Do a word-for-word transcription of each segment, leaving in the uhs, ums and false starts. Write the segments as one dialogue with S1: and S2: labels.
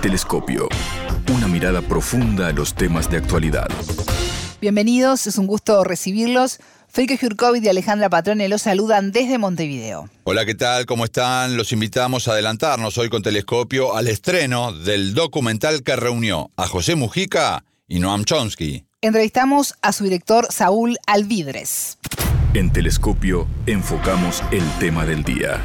S1: Telescopio. Una mirada profunda a los temas de actualidad.
S2: Bienvenidos, es un gusto recibirlos. Feike Jurkovic y Alejandra Patrone los saludan desde Montevideo.
S3: Hola, ¿qué tal? ¿Cómo están? Los invitamos a adelantarnos hoy con Telescopio al estreno del documental que reunió a José Mujica y Noam Chomsky.
S2: Entrevistamos a su director Saúl Alvidrez.
S1: En Telescopio enfocamos el tema del día.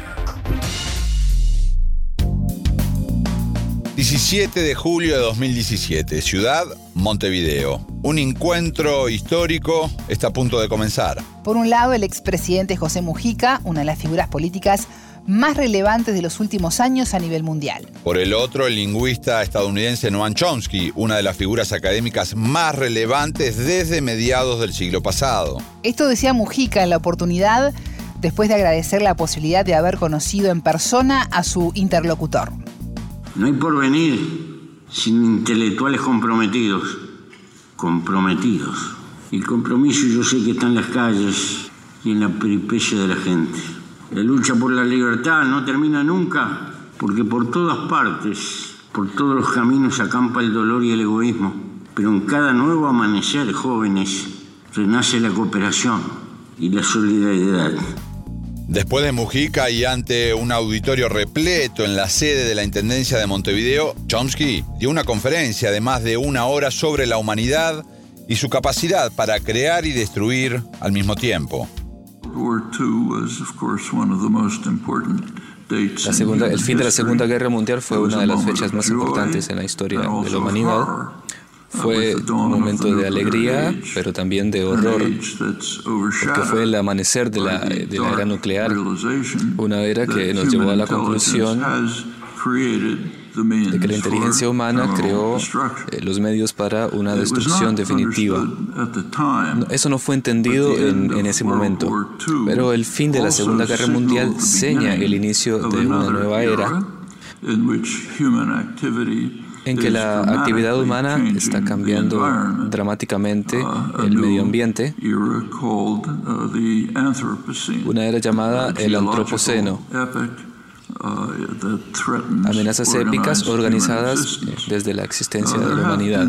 S3: diecisiete de julio de dos mil diecisiete, Ciudad Montevideo. Un encuentro histórico está a punto de comenzar.
S2: Por un lado, el expresidente José Mujica, una de las figuras políticas más relevantes de los últimos años a nivel mundial.
S3: Por el otro, el lingüista estadounidense Noam Chomsky, una de las figuras académicas más relevantes desde mediados del siglo pasado.
S2: Esto decía Mujica en la oportunidad, después de agradecer la posibilidad de haber conocido en persona a su interlocutor.
S4: No hay porvenir sin intelectuales comprometidos, comprometidos. El compromiso yo sé que está en las calles y en la peripecia de la gente. La lucha por la libertad no termina nunca, porque por todas partes, por todos los caminos acampa el dolor y el egoísmo. Pero en cada nuevo amanecer, jóvenes, renace la cooperación y la solidaridad.
S3: Después de Mujica y ante un auditorio repleto en la sede de la Intendencia de Montevideo, Chomsky dio una conferencia de más de una hora sobre la humanidad y su capacidad para crear y destruir al mismo tiempo.
S5: La segunda, el fin de la Segunda Guerra Mundial fue una de las fechas más importantes en la historia de la humanidad. Fue un momento de alegría, pero también de horror, porque fue el amanecer de la, de la era nuclear, una era que nos llevó a la conclusión de que la inteligencia humana creó eh, los medios para una destrucción definitiva. Eso no fue entendido en, en ese momento, pero el fin de la Segunda Guerra Mundial señala el inicio de una nueva era en que la actividad humana está cambiando dramáticamente el medio ambiente, una era llamada el Antropoceno. Amenazas épicas organizadas desde la existencia de la humanidad.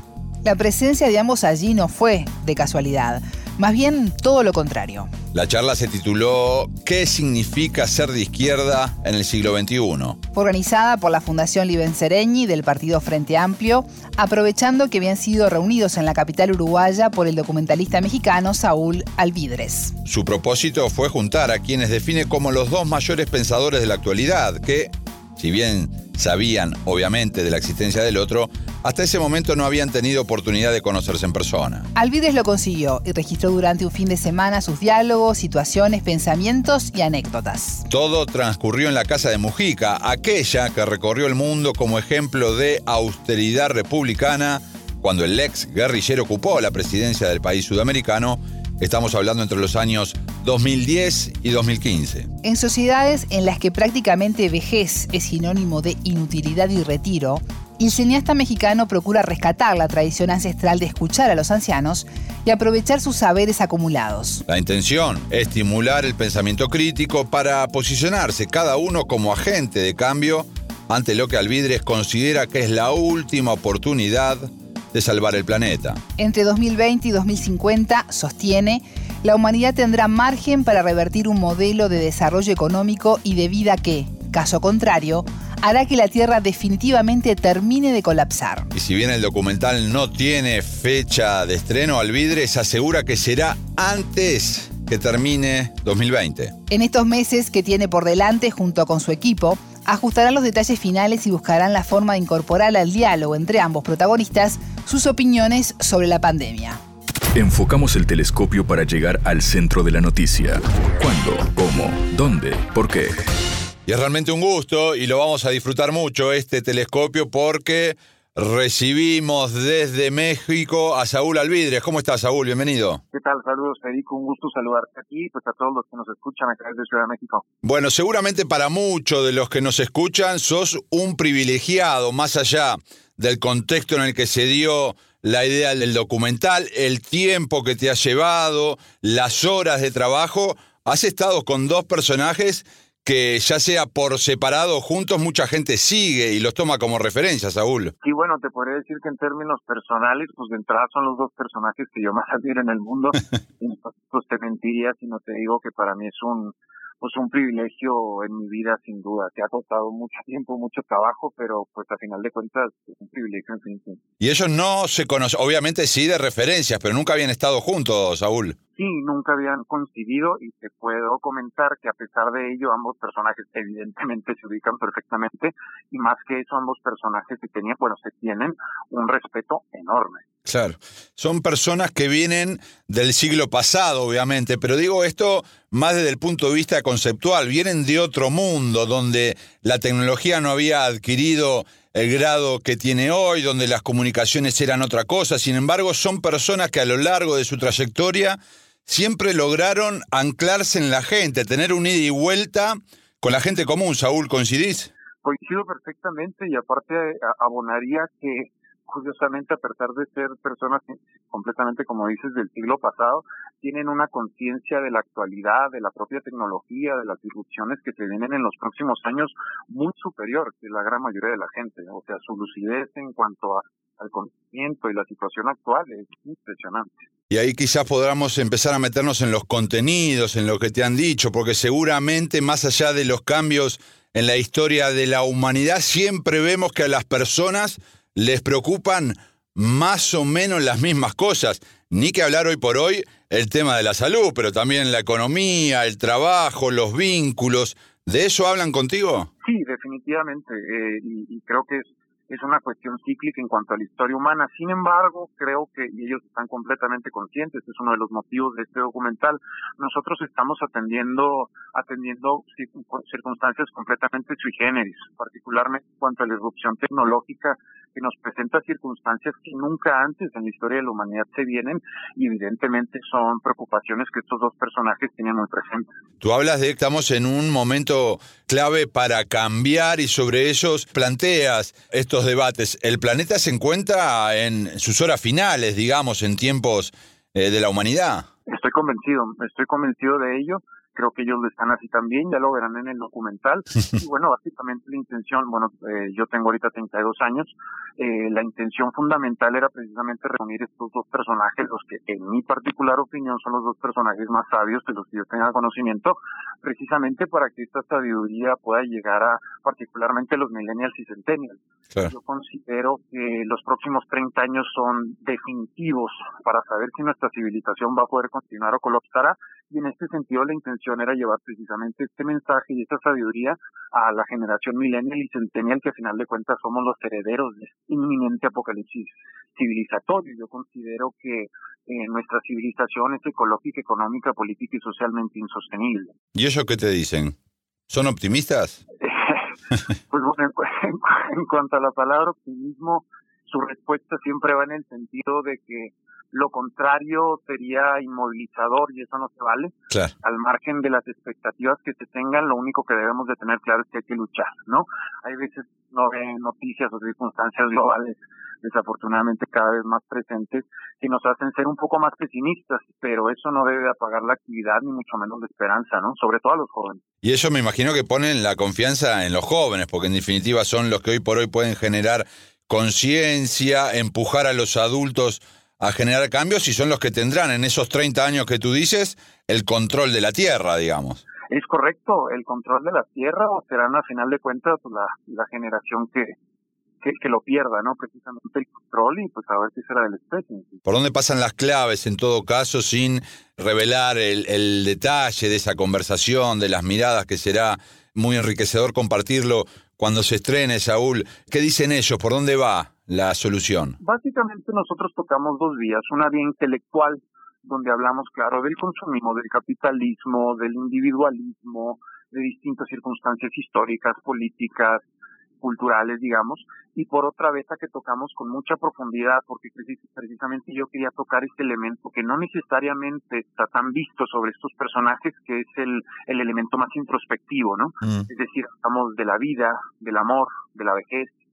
S2: La presencia de ambos allí no fue de casualidad, más bien todo lo contrario.
S3: La charla se tituló ¿Qué significa ser de izquierda en el siglo veintiuno?
S2: Fue organizada por la Fundación Liben Seregni del Partido Frente Amplio, aprovechando que habían sido reunidos en la capital uruguaya por el documentalista mexicano Saúl Alvidrez.
S3: Su propósito fue juntar a quienes define como los dos mayores pensadores de la actualidad, que, si bien sabían obviamente de la existencia del otro, hasta ese momento no habían tenido oportunidad de conocerse en persona.
S2: Alvidrez lo consiguió y registró durante un fin de semana sus diálogos, situaciones, pensamientos y anécdotas.
S3: Todo transcurrió en la casa de Mujica, aquella que recorrió el mundo como ejemplo de austeridad republicana cuando el ex guerrillero ocupó la presidencia del país sudamericano. Estamos hablando entre los años dos mil diez y dos mil quince.
S2: En sociedades en las que prácticamente vejez es sinónimo de inutilidad y retiro, el cineasta mexicano procura rescatar la tradición ancestral de escuchar a los ancianos y aprovechar sus saberes acumulados.
S3: La intención es estimular el pensamiento crítico para posicionarse cada uno como agente de cambio ante lo que Alvidrez considera que es la última oportunidad de salvar el planeta.
S2: Entre dos mil veinte y dos mil cincuenta, sostiene, la humanidad tendrá margen para revertir un modelo de desarrollo económico y de vida que, caso contrario, hará que la Tierra definitivamente termine de colapsar.
S3: Y si bien el documental no tiene fecha de estreno, Alvidrez asegura que será antes que termine dos mil veinte.
S2: En estos meses que tiene por delante, junto con su equipo, ajustarán los detalles finales y buscarán la forma de incorporar al diálogo entre ambos protagonistas sus opiniones sobre la pandemia.
S1: Enfocamos el telescopio para llegar al centro de la noticia. ¿Cuándo? ¿Cómo? ¿Dónde? ¿Por qué?
S3: Y es realmente un gusto y lo vamos a disfrutar mucho este telescopio porque recibimos desde México a Saúl Alvidrez. ¿Cómo estás, Saúl? Bienvenido.
S6: ¿Qué tal? Saludos, Federico. Un gusto saludarte aquí, pues a todos los que nos escuchan a través de Ciudad de México.
S3: Bueno, seguramente para muchos de los que nos escuchan sos un privilegiado, más allá del contexto en el que se dio la idea del documental, el tiempo que te ha llevado, las horas de trabajo. Has estado con dos personajes que ya sea por separado o juntos, mucha gente sigue y los toma como referencia, Saúl.
S6: Sí, bueno, te podría decir que en términos personales, pues de entrada son los dos personajes que yo más admiro en el mundo. Pues te mentiría si no te digo que para mí es un pues un privilegio en mi vida, sin duda. Te ha costado mucho tiempo, mucho trabajo, pero pues a final de cuentas es un privilegio, en fin. Sí.
S3: Y ellos no se conocen, obviamente sí de referencias, pero nunca habían estado juntos, Saúl.
S6: Sí, nunca habían coincidido y te puedo comentar que a pesar de ello ambos personajes evidentemente se ubican perfectamente y más que eso ambos personajes se tenían, bueno, se tienen un respeto enorme.
S3: Claro, son personas que vienen del siglo pasado, obviamente, pero digo esto más desde el punto de vista conceptual, vienen de otro mundo donde la tecnología no había adquirido el grado que tiene hoy, donde las comunicaciones eran otra cosa. Sin embargo, son personas que a lo largo de su trayectoria siempre lograron anclarse en la gente, tener un ida y vuelta con la gente común. Saúl, ¿coincidís?
S6: Coincido perfectamente y aparte abonaría que curiosamente, a pesar de ser personas completamente, como dices, del siglo pasado, tienen una conciencia de la actualidad, de la propia tecnología, de las disrupciones que se vienen en los próximos años muy superior que la gran mayoría de la gente. O sea, su lucidez en cuanto a, al conocimiento y la situación actual es impresionante.
S3: Y ahí quizás podamos empezar a meternos en los contenidos, en lo que te han dicho, porque seguramente más allá de los cambios en la historia de la humanidad, siempre vemos que a las personas les preocupan más o menos las mismas cosas. Ni que hablar hoy por hoy el tema de la salud, pero también la economía, el trabajo, los vínculos. ¿De eso hablan contigo?
S6: Sí, definitivamente. Eh, y, y creo que es, es una cuestión cíclica en cuanto a la historia humana. Sin embargo, creo que, y ellos están completamente conscientes, es uno de los motivos de este documental, nosotros estamos atendiendo atendiendo circunstancias completamente sui generis, particularmente en cuanto a la irrupción tecnológica que nos presenta circunstancias que nunca antes en la historia de la humanidad se vienen y evidentemente son preocupaciones que estos dos personajes tienen muy presentes.
S3: Tú hablas de que estamos en un momento clave para cambiar y sobre ellos planteas estos debates. El planeta se encuentra en sus horas finales, digamos, en tiempos eh, de la humanidad.
S6: Estoy convencido, estoy convencido de ello. Creo que ellos lo están así también, ya lo verán en el documental. Y bueno, básicamente la intención, bueno, eh, yo tengo ahorita treinta y dos años, eh, la intención fundamental era precisamente reunir estos dos personajes, los que en mi particular opinión son los dos personajes más sabios de los que yo tenga conocimiento, precisamente para que esta sabiduría pueda llegar a particularmente los millennials y centennials. Claro. Yo considero que los próximos treinta años son definitivos para saber si nuestra civilización va a poder continuar o colapsará, y en este sentido la intención era llevar precisamente este mensaje y esta sabiduría a la generación millennial y centennial, que a final de cuentas somos los herederos de este inminente apocalipsis civilizatorio. Yo considero que eh, nuestra civilización es ecológica, económica, política y socialmente insostenible.
S3: ¿Y eso qué te dicen? ¿Son optimistas?
S6: Pues bueno, en, en, en cuanto a la palabra optimismo, su respuesta siempre va en el sentido de que lo contrario sería inmovilizador y eso no se vale. Claro. Al margen de las expectativas que se tengan, lo único que debemos de tener claro es que hay que luchar, ¿no? Hay veces no ven noticias o circunstancias globales, desafortunadamente cada vez más presentes, que nos hacen ser un poco más pesimistas, pero eso no debe apagar la actividad ni mucho menos la esperanza, ¿no? Sobre todo a los jóvenes.
S3: Y eso me imagino que ponen la confianza en los jóvenes, porque en definitiva son los que hoy por hoy pueden generar conciencia, empujar a los adultos a generar cambios y son los que tendrán en esos treinta años que tú dices el control de la tierra, digamos.
S6: Es correcto, el control de la tierra, o serán a final de cuentas la, la generación que, que, que lo pierda, ¿no? Precisamente el control y pues a ver qué será de la especie.
S3: ¿Por dónde pasan las claves en todo caso sin revelar el, el detalle de esa conversación, de las miradas, que será muy enriquecedor compartirlo cuando se estrene, Saúl? ¿Qué dicen ellos? ¿Por dónde va la solución?
S6: Básicamente nosotros tocamos dos vías, una vía intelectual, donde hablamos, claro, del consumismo, del capitalismo, del individualismo, de distintas circunstancias históricas, políticas, culturales, digamos, y por otra vez a que tocamos con mucha profundidad, porque precisamente yo quería tocar este elemento que no necesariamente está tan visto sobre estos personajes, que es el, el elemento más introspectivo, ¿no? Mm. Es decir, hablamos de la vida, del amor, de la vejez,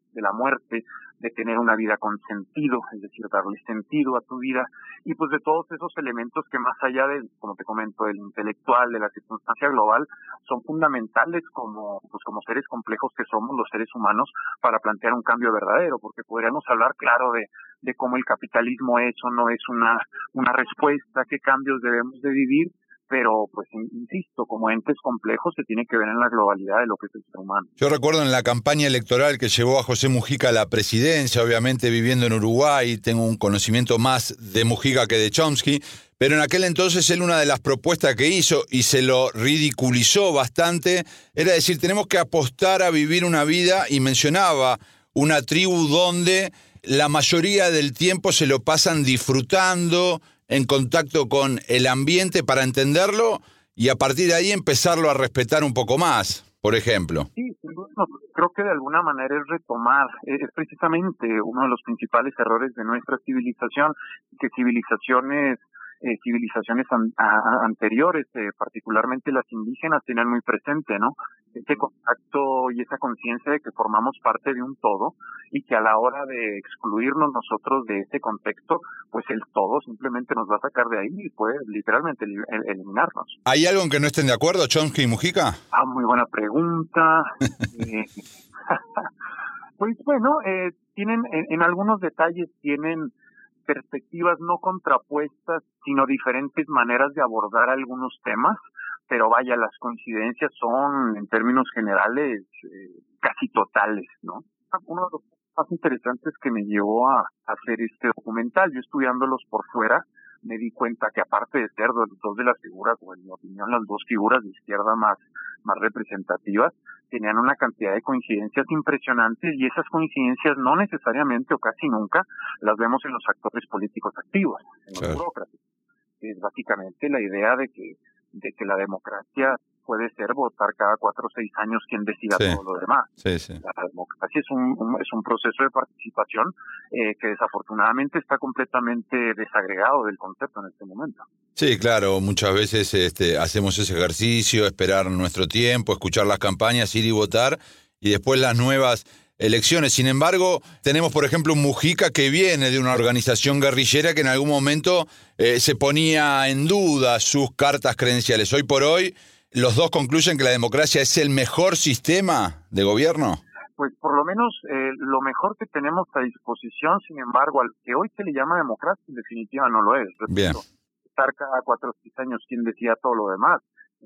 S6: de la muerte, de tener una vida con sentido, es decir, darle sentido a tu vida, y pues de todos esos elementos que más allá de, como te comento, del intelectual, de la circunstancia global, son fundamentales como, pues como seres complejos que somos los seres humanos para plantear un cambio verdadero, porque podríamos hablar, claro, de, de cómo el capitalismo es o no es una, una respuesta, qué cambios debemos de vivir, pero pues insisto, como entes complejos se tiene que ver en la globalidad de lo que es el ser humano.
S3: Yo recuerdo en la campaña electoral que llevó a José Mujica a la presidencia, obviamente viviendo en Uruguay, tengo un conocimiento más de Mujica que de Chomsky, pero en aquel entonces él una de las propuestas que hizo, y se lo ridiculizó bastante, era decir, tenemos que apostar a vivir una vida, y mencionaba una tribu donde la mayoría del tiempo se lo pasan disfrutando, en contacto con el ambiente para entenderlo y a partir de ahí empezarlo a respetar un poco más, por ejemplo.
S6: Sí, no, creo que de alguna manera es retomar, es precisamente uno de los principales errores de nuestra civilización, que civilizaciones eh, civilizaciones an, a, anteriores, eh, particularmente las indígenas, tienen muy presente, ¿no? Ese contacto y esa conciencia de que formamos parte de un todo y que a la hora de excluirnos nosotros de ese contexto, pues el todo simplemente nos va a sacar de ahí y puede literalmente el, el, eliminarnos.
S3: ¿Hay algo en que no estén de acuerdo, Chomsky y Mujica?
S6: Ah, muy buena pregunta. eh, pues bueno, eh, tienen en, en algunos detalles tienen perspectivas no contrapuestas, sino diferentes maneras de abordar algunos temas, pero vaya, las coincidencias son, en términos generales, eh, casi totales, ¿no? Uno de los más interesantes que me llevó a hacer este documental, yo estudiándolos por fuera, me di cuenta que aparte de ser dos, dos de las figuras, o en mi opinión las dos figuras de izquierda más, más representativas, tenían una cantidad de coincidencias impresionantes, y esas coincidencias no necesariamente o casi nunca las vemos en los actores políticos activos, en los burócratas. Es básicamente la idea de que, de que la democracia puede ser votar cada cuatro o seis años quien decida sí. todo lo demás.
S3: Sí, sí.
S6: La democracia es un, un, es un proceso de participación eh, que desafortunadamente está completamente desagregado del concepto en este momento.
S3: Sí, claro, muchas veces este, hacemos ese ejercicio, esperar nuestro tiempo, escuchar las campañas, ir y votar, y después las nuevas elecciones. Sin embargo, tenemos, por ejemplo, un Mujica que viene de una organización guerrillera que en algún momento eh, se ponía en duda sus cartas credenciales. Hoy por hoy, ¿los dos concluyen que la democracia es el mejor sistema de gobierno?
S6: Pues por lo menos eh, lo mejor que tenemos a disposición, sin embargo, al que hoy se le llama democracia, en definitiva no lo es. Repito,
S3: bien.
S6: Estar cada cuatro o seis años quien decía todo lo demás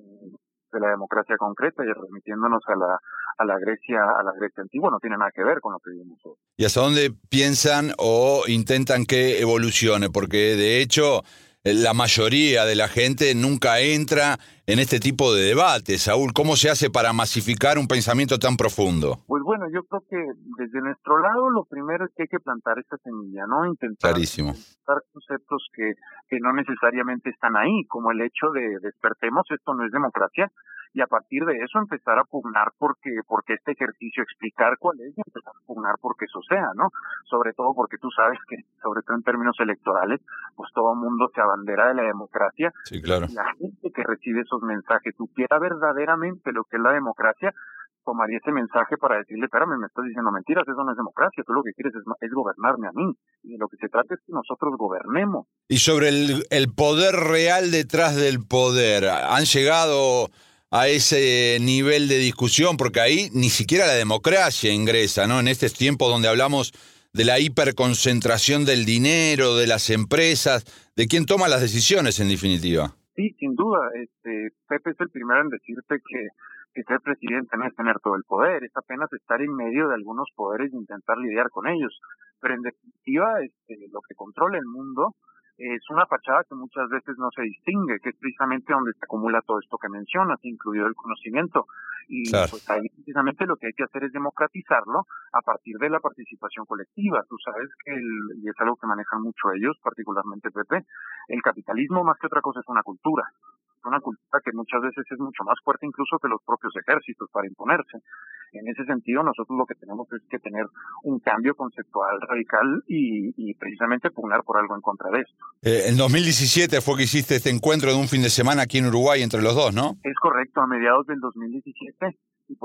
S6: de la democracia concreta y remitiéndonos a la a la Grecia a la Grecia antigua no tiene nada que ver con lo que vivimos hoy.
S3: ¿Y hasta dónde piensan o intentan que evolucione? Porque de hecho la mayoría de la gente nunca entra en este tipo de debates. Saúl, ¿cómo se hace para masificar un pensamiento tan profundo?
S6: Pues bueno, yo creo que desde nuestro lado lo primero es que hay que plantar esta semilla, ¿no? Intentar,
S3: Clarísimo.
S6: intentar conceptos que, que no necesariamente están ahí, como el hecho de despertemos, esto no es democracia, y a partir de eso empezar a pugnar porque porque este ejercicio, explicar cuál es y empezar a pugnar porque eso sea, ¿no? Sobre todo porque tú sabes que, sobre todo en términos electorales, pues todo el mundo se abandera de la democracia.
S3: Sí, claro.
S6: Y la gente que recibe esos mensajes supiera verdaderamente lo que es la democracia, tomaría ese mensaje para decirle, espérame, me estás diciendo mentiras, eso no es democracia, tú lo que quieres es, es gobernarme a mí, y de lo que se trata es que nosotros gobernemos.
S3: Y sobre el, el poder real detrás del poder, ¿han llegado a ese nivel de discusión? Porque ahí ni siquiera la democracia ingresa, ¿no? En estos tiempos donde hablamos de la hiperconcentración del dinero, de las empresas, de quién toma las decisiones en definitiva.
S6: Sí, sin duda. Este, Pepe es el primero en decirte que, que ser presidente no es tener todo el poder, es apenas estar en medio de algunos poderes e intentar lidiar con ellos. Pero en definitiva, este, lo que controla el mundo es una fachada que muchas veces no se distingue, que es precisamente donde se acumula todo esto que mencionas, incluido el conocimiento. Y claro, pues ahí precisamente lo que hay que hacer es democratizarlo a partir de la participación colectiva. Tú sabes que, el, y es algo que manejan mucho ellos, particularmente Pepe, el capitalismo más que otra cosa es una cultura. Una cultura que muchas veces es mucho más fuerte incluso que los propios ejércitos para imponerse. En ese sentido, nosotros lo que tenemos es que tener un cambio conceptual radical y, y precisamente pugnar por algo en contra de esto.
S3: Eh, en dos mil diecisiete fue que hiciste este encuentro de un fin de semana aquí en Uruguay entre los dos, ¿no?
S6: Es correcto, a mediados del dos mil diecisiete. Y pues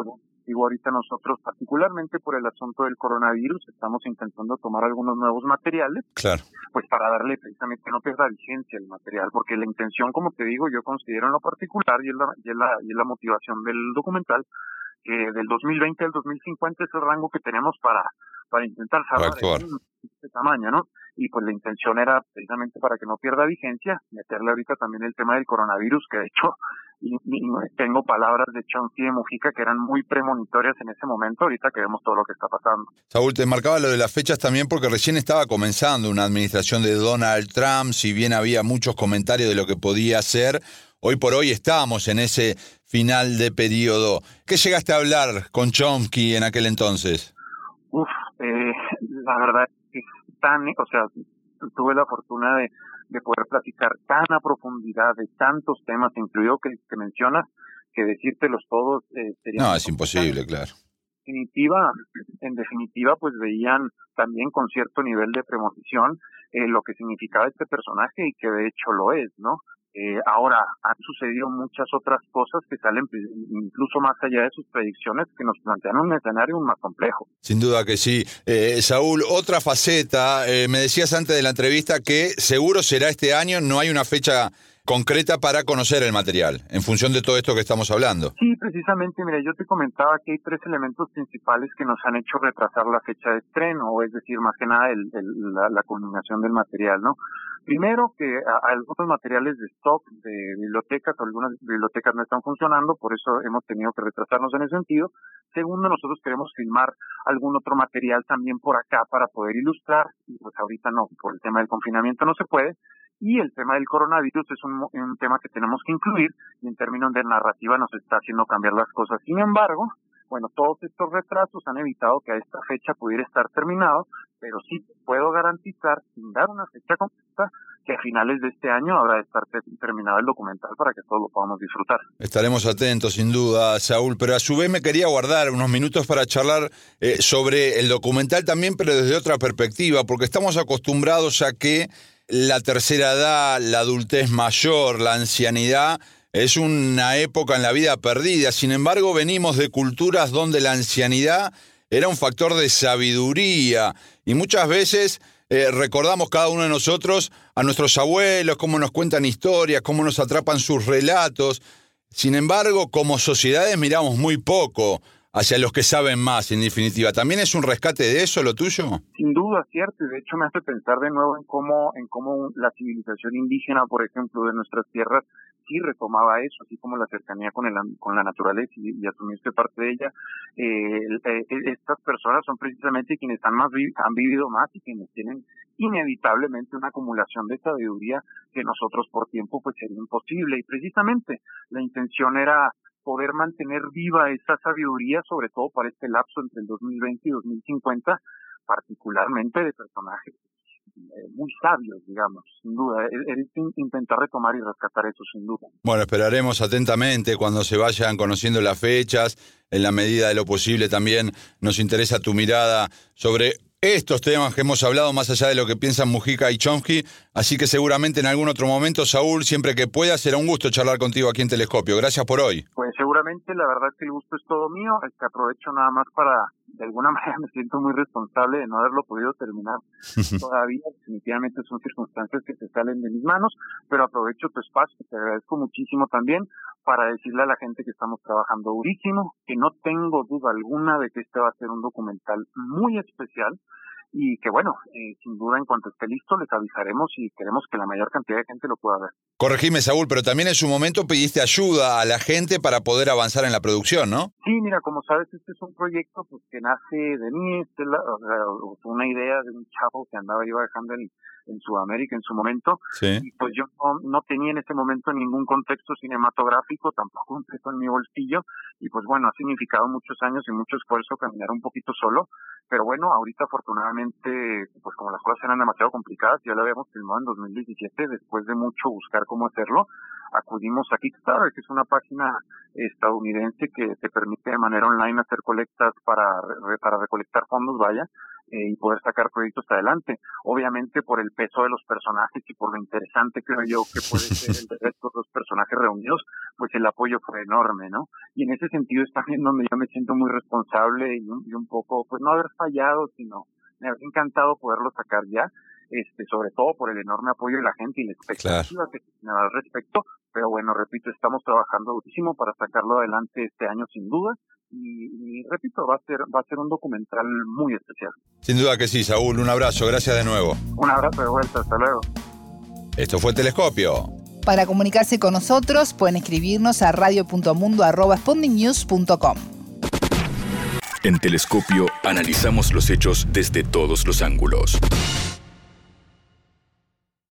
S6: contigo ahorita nosotros, particularmente por el asunto del coronavirus, estamos intentando tomar algunos nuevos materiales,
S3: claro,
S6: pues para darle precisamente que no pierda vigencia el material, porque la intención, como te digo, yo considero en lo particular, y es la, y es la, y es la motivación del documental, que del dos mil veinte al dos mil cincuenta es el rango que tenemos para para intentar salvar este tamaño, ¿no? Y pues la intención era precisamente para que no pierda vigencia, meterle ahorita también el tema del coronavirus, que de hecho, y, y tengo palabras de Chomsky y de Mujica que eran muy premonitorias en ese momento, ahorita que vemos todo lo que está pasando.
S3: Saúl, te marcaba lo de las fechas también porque recién estaba comenzando una administración de Donald Trump, si bien había muchos comentarios de lo que podía ser, hoy por hoy estamos en ese final de periodo. ¿Qué llegaste a hablar con Chomsky en aquel entonces?
S6: Uf, eh, la verdad es que tan, o sea, tuve la fortuna de, de poder platicar tan a profundidad de tantos temas, incluido que, que mencionas, que decírtelos todos eh, sería...
S3: No, es imposible, claro.
S6: En definitiva, en definitiva, pues veían también con cierto nivel de premonición eh, lo que significaba este personaje y que de hecho lo es, ¿no? Eh, ahora, han sucedido muchas otras cosas que salen incluso más allá de sus predicciones, que nos plantean un escenario más complejo.
S3: Sin duda que sí. Eh, Saúl, otra faceta, eh, me decías antes de la entrevista que seguro será este año, no hay una fecha concreta para conocer el material, en función de todo esto que estamos hablando.
S6: Sí, precisamente, mira, yo te comentaba que hay tres elementos principales que nos han hecho retrasar la fecha de estreno, o es decir, más que nada el, el, la, la culminación del material, ¿no? Primero, que a, a algunos materiales de stock de bibliotecas, algunas bibliotecas no están funcionando, por eso hemos tenido que retrasarnos en ese sentido. Segundo, nosotros queremos filmar algún otro material también por acá para poder ilustrar, y pues ahorita no, por el tema del confinamiento no se puede. Y el tema del coronavirus es un, un tema que tenemos que incluir y en términos de narrativa nos está haciendo cambiar las cosas. Sin embargo, bueno, todos estos retrasos han evitado que a esta fecha pudiera estar terminado, pero sí puedo garantizar, sin dar una fecha completa, que a finales de este año habrá de estar terminado el documental para que todos lo podamos disfrutar.
S3: Estaremos atentos, sin duda, Saúl, pero a su vez me quería guardar unos minutos para charlar eh, sobre el documental también, pero desde otra perspectiva, porque estamos acostumbrados a que la tercera edad, la adultez mayor, la ancianidad, es una época en la vida perdida. Sin embargo, venimos de culturas donde la ancianidad era un factor de sabiduría y muchas veces eh, recordamos cada uno de nosotros a nuestros abuelos, cómo nos cuentan historias, cómo nos atrapan sus relatos. Sin embargo, como sociedades miramos muy poco hacia los que saben más, en definitiva. ¿También es un rescate de eso lo tuyo?
S6: Sin duda, cierto, y de hecho me hace pensar de nuevo en cómo, en cómo la civilización indígena, por ejemplo, de nuestras tierras, sí retomaba eso, así como la cercanía con el con la naturaleza y, y asumirse parte de ella. Eh, eh, estas personas son precisamente quienes han, más vi han vivido más y quienes tienen inevitablemente una acumulación de sabiduría que nosotros por tiempo pues sería imposible. Y precisamente la intención era poder mantener viva esa sabiduría, sobre todo para este lapso entre el dos mil veinte y dos mil cincuenta, particularmente de personajes eh, muy sabios, digamos, sin duda. Es intentar retomar y rescatar eso, sin duda.
S3: Bueno, esperaremos atentamente cuando se vayan conociendo las fechas. En la medida de lo posible también nos interesa tu mirada sobre estos temas que hemos hablado, más allá de lo que piensan Mujica y Chomsky, así que seguramente en algún otro momento, Saúl, siempre que pueda, será un gusto charlar contigo aquí en Telescopio. Gracias por hoy.
S6: Pues seguramente, la verdad que el gusto es todo mío, es que aprovecho nada más para, de alguna manera me siento muy responsable de no haberlo podido terminar todavía, definitivamente son circunstancias que se salen de mis manos, pero aprovecho tu espacio, te agradezco muchísimo también para decirle a la gente que estamos trabajando durísimo, que no tengo duda alguna de que este va a ser un documental muy especial, y que bueno, eh, sin duda en cuanto esté listo les avisaremos y queremos que la mayor cantidad de gente lo pueda ver.
S3: Corregime, Saúl, pero también en su momento pediste ayuda a la gente para poder avanzar en la producción, ¿no?
S6: Sí, mira, como sabes, este es un proyecto pues que nace de mí, este, la, o sea, una idea de un chavo que andaba iba dejando en, en Sudamérica en su momento,
S3: sí.
S6: Y pues yo no, no tenía en ese momento ningún contexto cinematográfico, tampoco un peso en mi bolsillo, y pues bueno, ha significado muchos años y mucho esfuerzo caminar un poquito solo, pero bueno, ahorita afortunadamente, pues como las cosas eran demasiado complicadas, ya lo habíamos filmado en dos mil diecisiete, después de mucho buscar cómo hacerlo, acudimos a Kickstarter, que es una página estadounidense que te permite de manera online hacer colectas para, para recolectar fondos, vaya, eh, y poder sacar proyectos adelante. Obviamente por el peso de los personajes y por lo interesante, creo yo, que puede ser el resto de los personajes reunidos, pues el apoyo fue enorme, ¿no? Y en ese sentido es también donde yo me siento muy responsable y un, y un poco, pues no haber fallado, sino me habría encantado poderlo sacar ya, este, sobre todo por el enorme apoyo de la gente y la expectativa claro. que se tiene al respecto. Pero bueno, repito, estamos trabajando muchísimo para sacarlo adelante este año sin duda. Y, y repito, va a ser va a ser un documental muy especial.
S3: Sin duda que sí, Saúl. Un abrazo. Gracias de nuevo.
S6: Un abrazo de vuelta. Hasta luego.
S3: Esto fue Telescopio.
S2: Para comunicarse con nosotros, pueden escribirnos a radio punto mundo arroba sputnik news punto com.
S1: En Telescopio analizamos los hechos desde todos los ángulos.